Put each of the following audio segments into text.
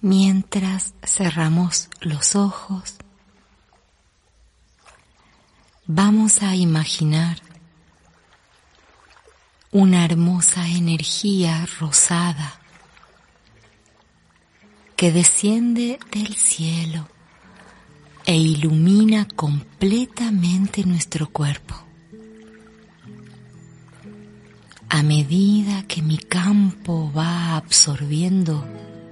Mientras cerramos los ojos, vamos a imaginar una hermosa energía rosada que desciende del cielo e ilumina completamente nuestro cuerpo. A medida que mi campo va absorbiendo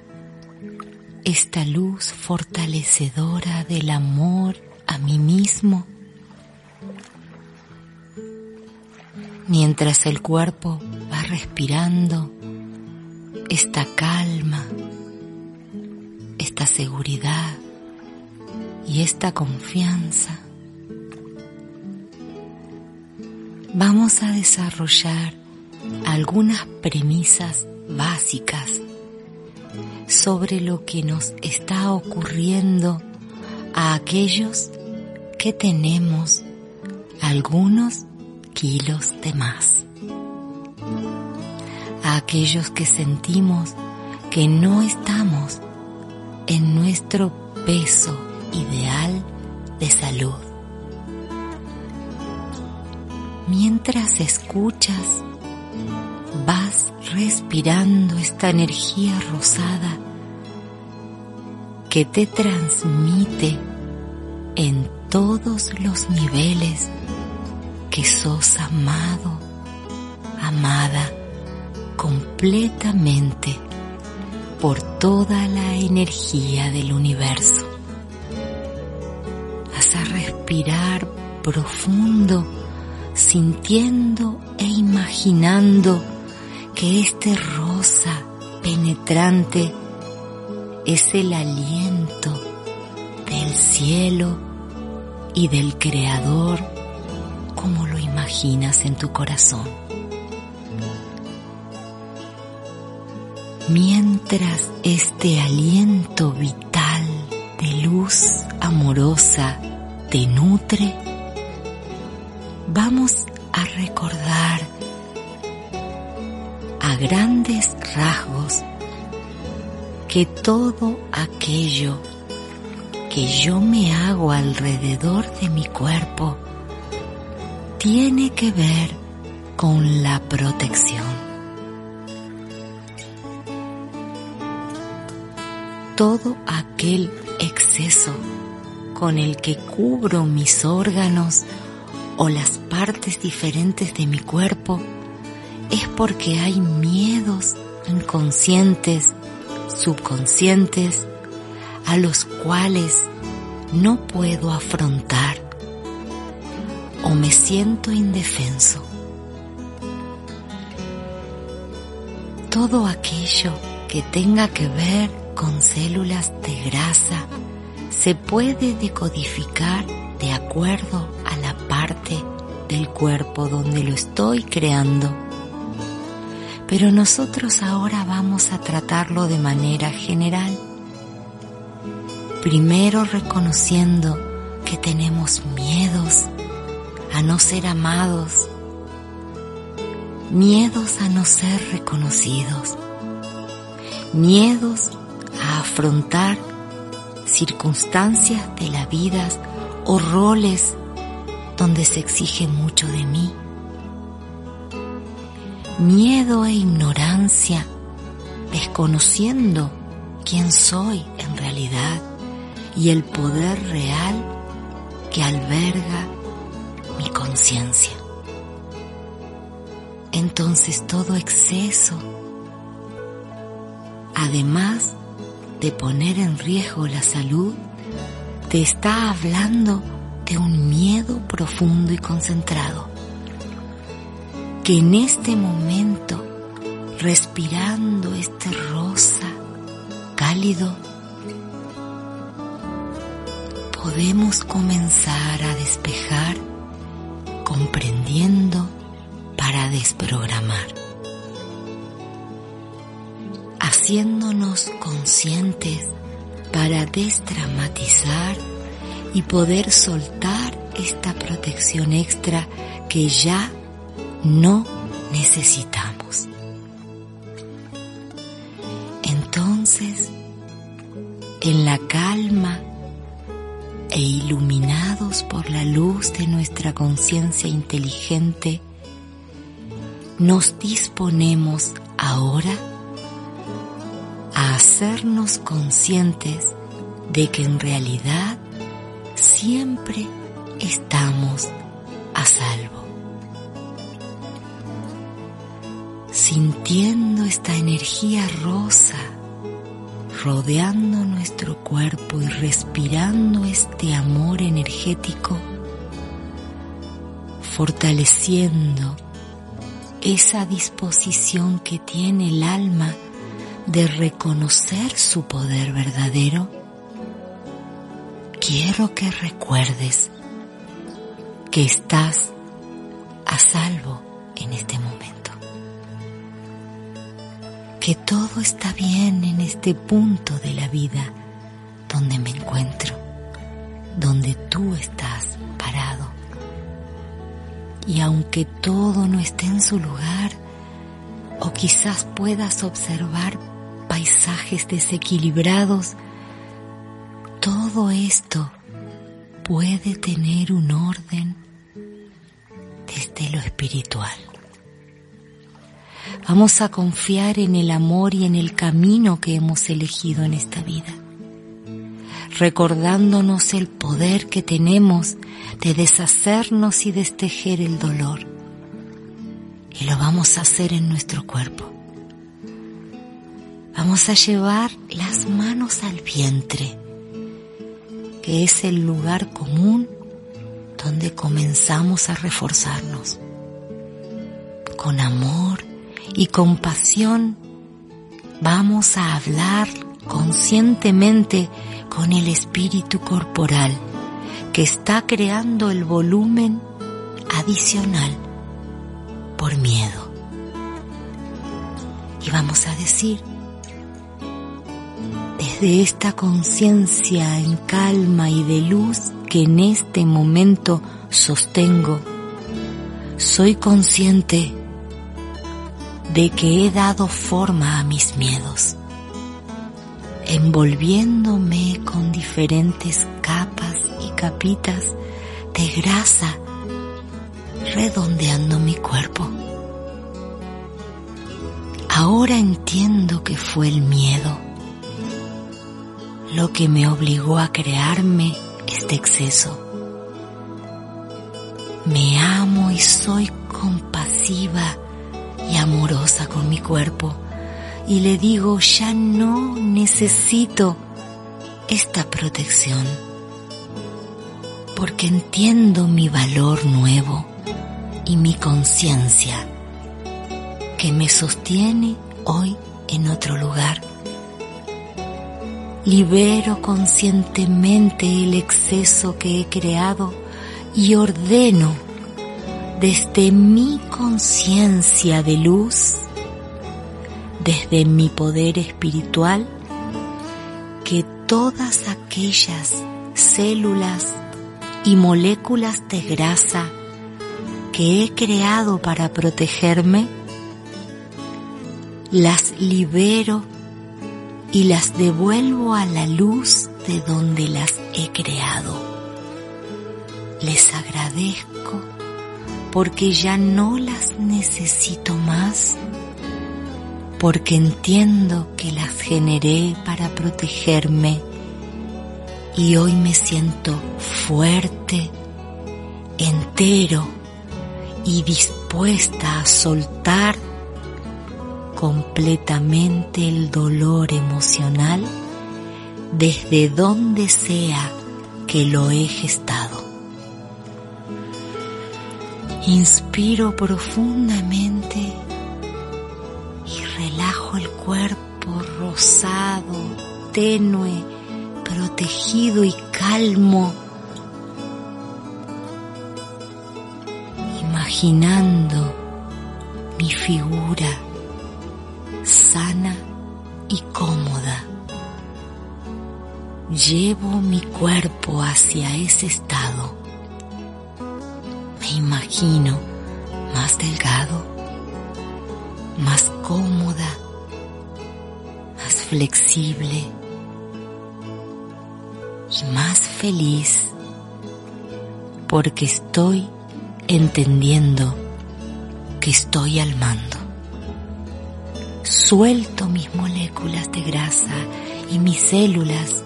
esta luz fortalecedora del amor a mí mismo, mientras el cuerpo va respirando esta calma, esta seguridad y esta confianza, vamos a desarrollar algunas premisas básicas sobre lo que nos está ocurriendo a aquellos que tenemos algunos kilos de más, a aquellos que sentimos que no estamos en nuestro peso ideal de salud. Mientras escuchas, vas respirando esta energía rosada que te transmite en todos los niveles que sos amado, amada completamente por toda la energía del universo. Vas a respirar profundo, sintiendo e imaginando que este rosa penetrante es el aliento del cielo y del Creador, como lo imaginas en tu corazón. Mientras este aliento vital de luz amorosa te nutre, vamos a recordar a grandes rasgos que todo aquello que yo me hago alrededor de mi cuerpo tiene que ver con la protección. Todo aquel exceso con el que cubro mis órganos o las partes diferentes de mi cuerpo es porque hay miedos inconscientes, subconscientes, a los cuales no puedo afrontar o me siento indefenso. Todo aquello que tenga que ver con células de grasa se puede decodificar de acuerdo a la parte del cuerpo donde lo estoy creando. Pero nosotros ahora vamos a tratarlo de manera general. Primero reconociendo que tenemos miedos a no ser amados, miedos a no ser reconocidos, miedos a afrontar circunstancias de la vida o roles donde se exige mucho de mí. Miedo e ignorancia, desconociendo quién soy en realidad y el poder real que alberga mi conciencia. Entonces todo exceso, además de poner en riesgo la salud, te está hablando de un miedo profundo y concentrado, que en este momento, respirando este rosa cálido, podemos comenzar a despejar, comprendiendo para desprogramar, haciéndonos conscientes para desdramatizar y poder soltar esta protección extra que ya no necesitamos. Entonces, en la calma e iluminados por la luz de nuestra conciencia inteligente, nos disponemos ahora a hacernos conscientes de que en realidad siempre estamos a salvo. Sintiendo esta energía rosa rodeando nuestro cuerpo y respirando este amor energético, fortaleciendo esa disposición que tiene el alma de reconocer su poder verdadero, quiero que recuerdes que estás a salvo en este momento, que todo está bien en este punto de la vida donde me encuentro, donde tú estás parado. Y aunque todo no esté en su lugar, o quizás puedas observar paisajes desequilibrados, todo esto puede tener un orden desde lo espiritual. Vamos a confiar en el amor y en el camino que hemos elegido en esta vida, recordándonos el poder que tenemos de deshacernos y destejer el dolor. Y lo vamos a hacer en nuestro cuerpo. Vamos a llevar las manos al vientre, que es el lugar común donde comenzamos a reforzarnos. Con amor y compasión vamos a hablar conscientemente con el espíritu corporal que está creando el volumen adicional por miedo. Y vamos a decir, desde esta conciencia en calma y de luz que en este momento sostengo, soy consciente de que he dado forma a mis miedos, envolviéndome con diferentes capas y capitas de grasa, redondeando mi cuerpo. Ahora entiendo que fue el miedo lo que me obligó a crearme este exceso. Me amo y soy compasiva y amorosa con mi cuerpo, y le digo, ya no necesito esta protección, porque entiendo mi valor nuevo y mi conciencia que me sostiene hoy en otro lugar. Libero conscientemente el exceso que he creado y ordeno desde mi conciencia de luz, desde mi poder espiritual, que todas aquellas células y moléculas de grasa que he creado para protegerme, las libero y las devuelvo a la luz de donde las he creado. Les agradezco porque ya no las necesito más, porque entiendo que las generé para protegerme y hoy me siento fuerte, entero y dispuesta a soltar completamente el dolor emocional desde donde sea que lo he gestado. Inspiro profundamente y relajo el cuerpo rosado, tenue, protegido y calmo, imaginando mi figura sana y cómoda. Llevo mi cuerpo hacia ese estado. Me imagino más delgado, más cómoda, más flexible, y más feliz porque estoy entendiendo que estoy al mando. Suelto mis moléculas de grasa y mis células,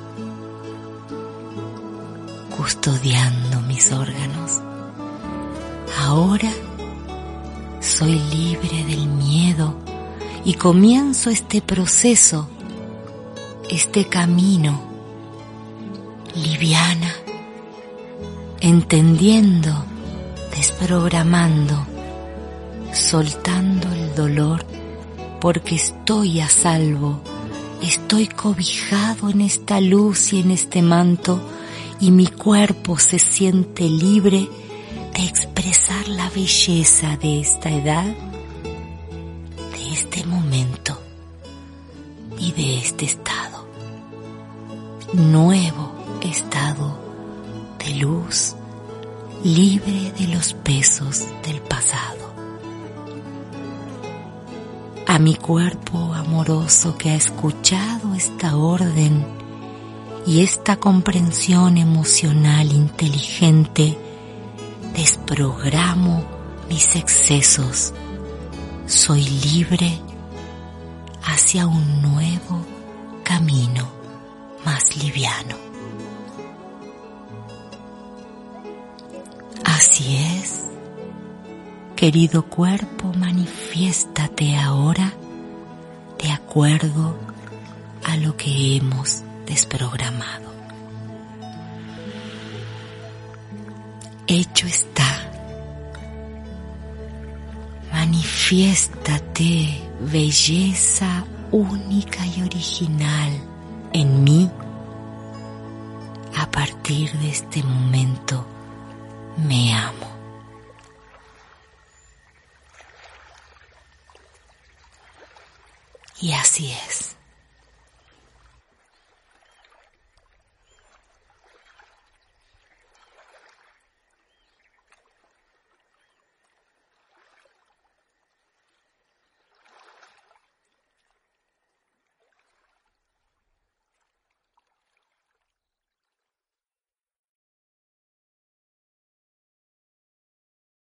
custodiando mis órganos. Ahora soy libre del miedo y comienzo este proceso, este camino, liviana, entendiendo, desprogramando, soltando el dolor, porque estoy a salvo, estoy cobijado en esta luz y en este manto, y mi cuerpo se siente libre de expresar la belleza de esta edad, de este momento y de este estado, nuevo estado de luz, libre de los pesos del pasado. A mi cuerpo amoroso que ha escuchado esta orden y esta comprensión emocional inteligente, desprogramo mis excesos. Soy libre hacia un nuevo camino más liviano. Así es, querido cuerpo, manifiéstate ahora de acuerdo a lo que hemos desprogramado. Hecho está. Manifiéstate, belleza única y original en mí. A partir de este momento me amo. Y así es.